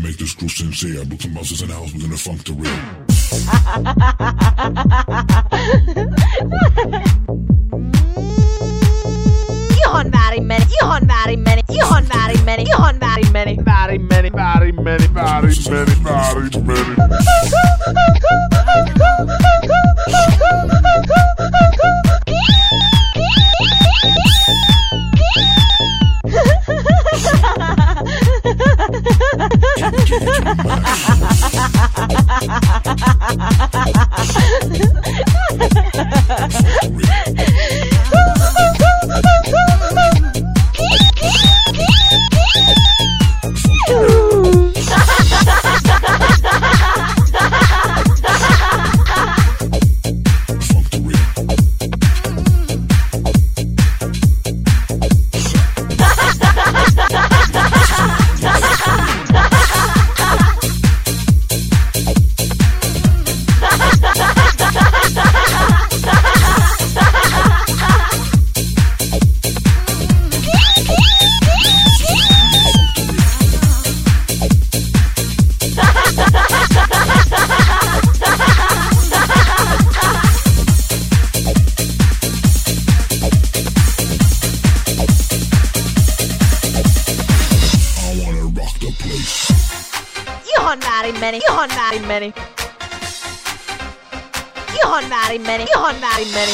make this crew sincere. Brooklyn Busters in the house, we're gonna funk the real. Ihan väärin meni, ihan väärin meni, ihan väärin meni, ihan väärin meni, väärin meni, väärin meni, väärin meni, väärin meni. Ihan väärin meni, ihan väärin meni. Ihan väärin meni, ihan väärin meni.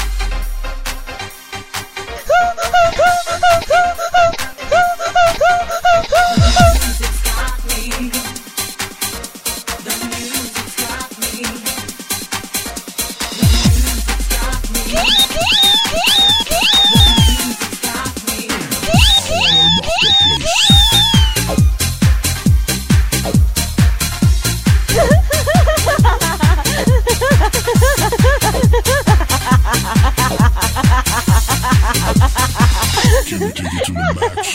Can we take it to the max?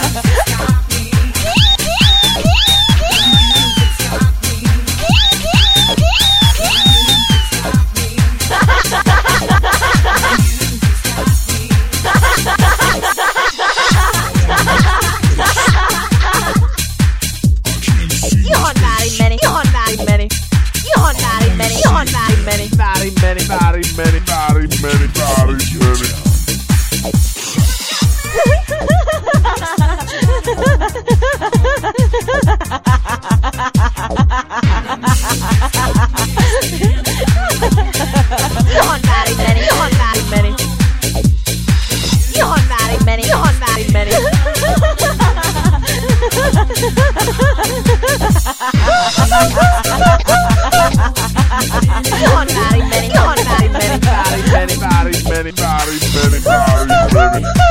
Ihan väärin meni, ihan väärin meni. Ihan väärin meni, ihan väärin meni. Väärin meni, väärin meni, väärin meni, väärin meni. Ihan väärin meni, ihan väärin meni. Ihan väärin meni, ihan väärin meni. Ihan väärin meni, ihan väärin meni. Väärin meni, väärin meni, väärin meni, väärin meni.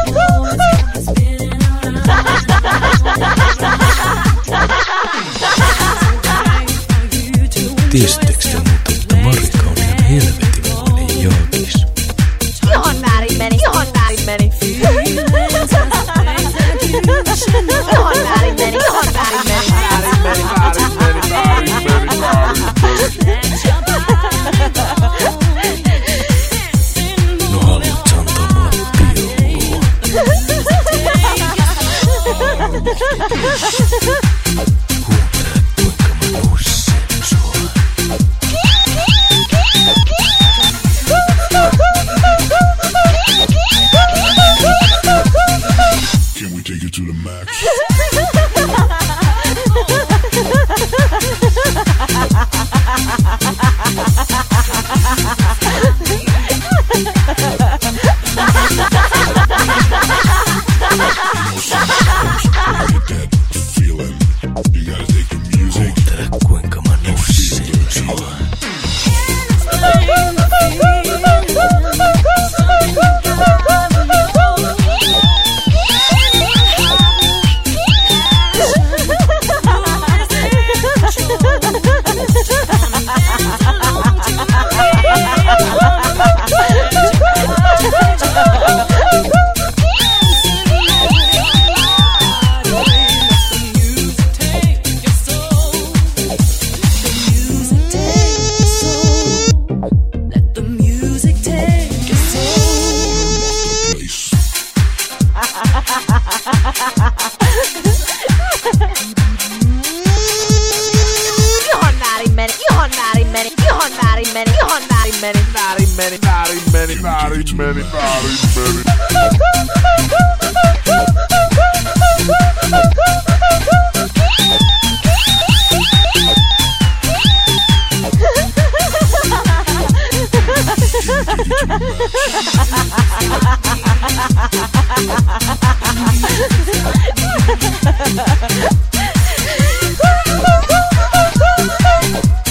Tiesittekö te muuten, että Marika on ihan helvetinmoinen joogis? Ihan väärin meni, ihan väärin meni. Ihan väärin meni, ihan väärin meni. Väärin meni, väärin meni, väärin meni, No haluat antaa mulle piolua? Kuuntele kuinka mä nussin sua. very many, very many, very many, very many, very many, very many.